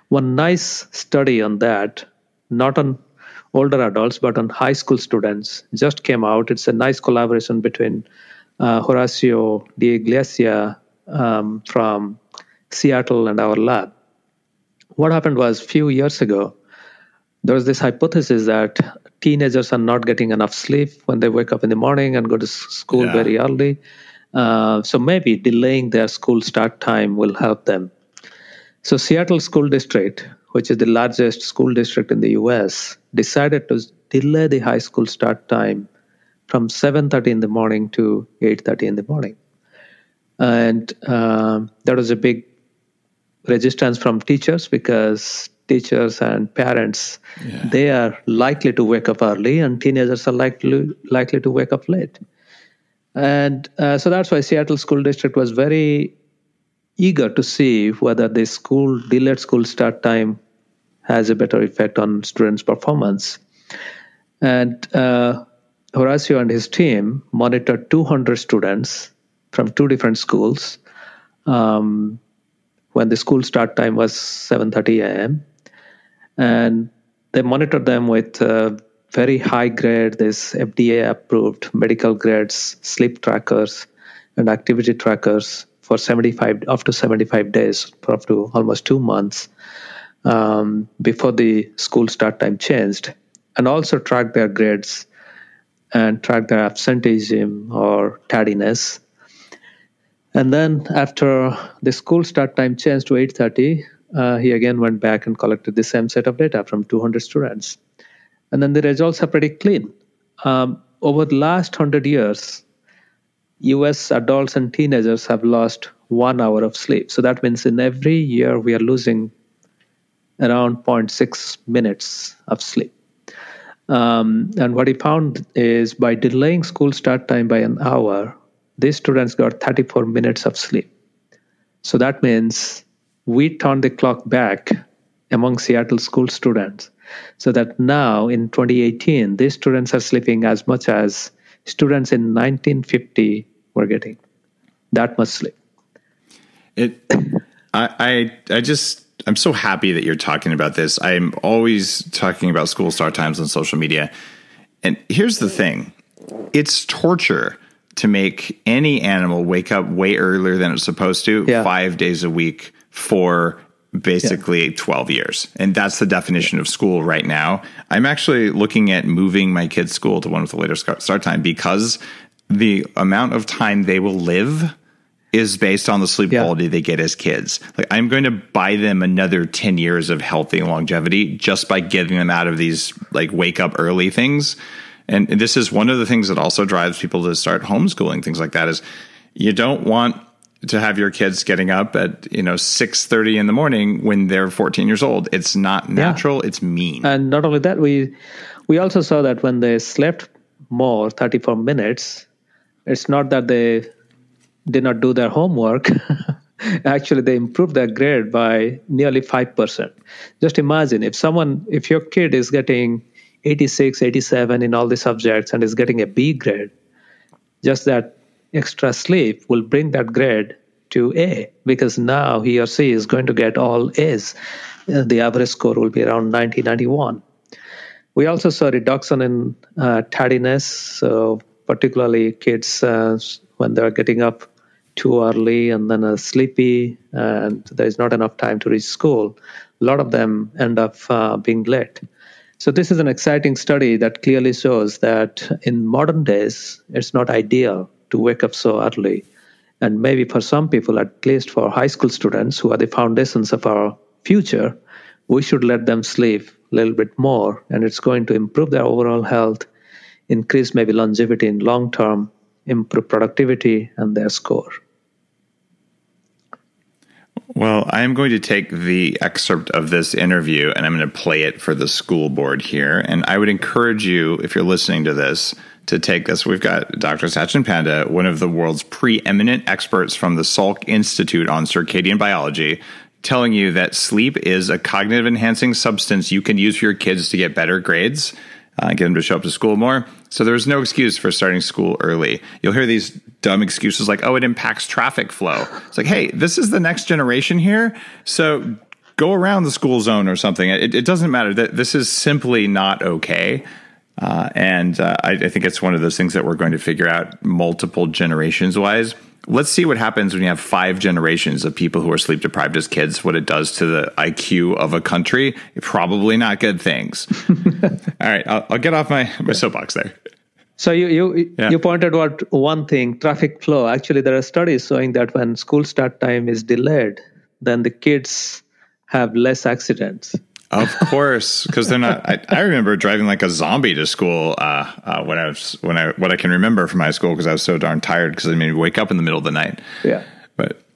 One nice study on that, not on older adults, but on high school students, just came out. It's a nice collaboration between Horacio de Iglesia from Seattle and our lab. What happened was, few years ago, there was this hypothesis that teenagers are not getting enough sleep when they wake up in the morning and go to school very early. So maybe delaying their school start time will help them. So Seattle School District, which is the largest school district in the US, decided to delay the high school start time from 7:30 in the morning to 8:30 in the morning. And there was a big resistance from teachers because teachers and parents, they are likely to wake up early and teenagers are likely to wake up late. And so that's why Seattle School District was very eager to see whether the delayed school start time has a better effect on students' performance. And Horacio and his team monitored 200 students from two different schools when the school start time was 7:30 a.m. And they monitored them with very high grade, this FDA-approved medical grades, sleep trackers, and activity trackers for up to 75 days, for up to almost 2 months before the school start time changed, and also tracked their grades and tracked their absenteeism or tardiness. And then after the school start time changed to 8:30, he again went back and collected the same set of data from 200 students. And then the results are pretty clean. Over the last 100 years, US adults and teenagers have lost 1 hour of sleep. So that means in every year we are losing around 0.6 minutes of sleep. And what he found is by delaying school start time by an hour, these students got 34 minutes of sleep. So that means we turned the clock back among Seattle school students so that now in 2018, these students are sleeping as much as students in 1950 were getting. That much sleep. I'm so happy that you're talking about this. I'm always talking about school start times on social media. And here's the thing. It's torture to make any animal wake up way earlier than it's supposed to 5 days a week for basically 12 years. And that's the definition of school right now. I'm actually looking at moving my kids' school to one with a later start time because the amount of time they will live is based on the sleep quality they get as kids. Like, I'm going to buy them another 10 years of healthy longevity just by getting them out of these like wake up early things. And this is one of the things that also drives people to start homeschooling, things like that, is you don't want to have your kids getting up at 6:30 in the morning when they're 14 years old. It's not natural. It's mean. And not only that, we also saw that when they slept more, 34 minutes, it's not that they did not do their homework. Actually, they improved their grade by nearly 5%. Just imagine if your kid is getting 86, 87 in all the subjects and is getting a B grade, just that extra sleep will bring that grade to A, because now he or she is going to get all A's. The average score will be around 90, 91. We also saw reduction in tardiness, so particularly kids when they're getting up too early and then sleepy and there's not enough time to reach school. A lot of them end up being late. So this is an exciting study that clearly shows that in modern days, it's not ideal to wake up so early. And maybe for some people, at least for high school students who are the foundations of our future, we should let them sleep a little bit more, and it's going to improve their overall health, increase maybe longevity in long term, improve productivity and their score. Well, I am going to take the excerpt of this interview and I'm going to play it for the school board here. And I would encourage you, if you're listening to this, to take this. We've got Dr. Sachin Panda, one of the world's preeminent experts from the Salk Institute on circadian biology, telling you that sleep is a cognitive enhancing substance you can use for your kids to get better grades, get them to show up to school more. So there's no excuse for starting school early. You'll hear these dumb excuses like, oh, it impacts traffic flow. It's like, hey, this is the next generation here. So go around the school zone or something. It doesn't matter. This is simply not okay. I think it's one of those things that we're going to figure out multiple generations wise. Let's see what happens when you have 5 generations of people who are sleep deprived as kids, what it does to the IQ of a country. Probably not good things. All right. I'll get off my soapbox there. So you pointed out one thing, traffic flow. Actually, there are studies showing that when school start time is delayed, then the kids have less accidents. Of course, because they're not. I remember driving like a zombie to school what I can remember from high school because I was so darn tired because I made me wake up in the middle of the night. Yeah, but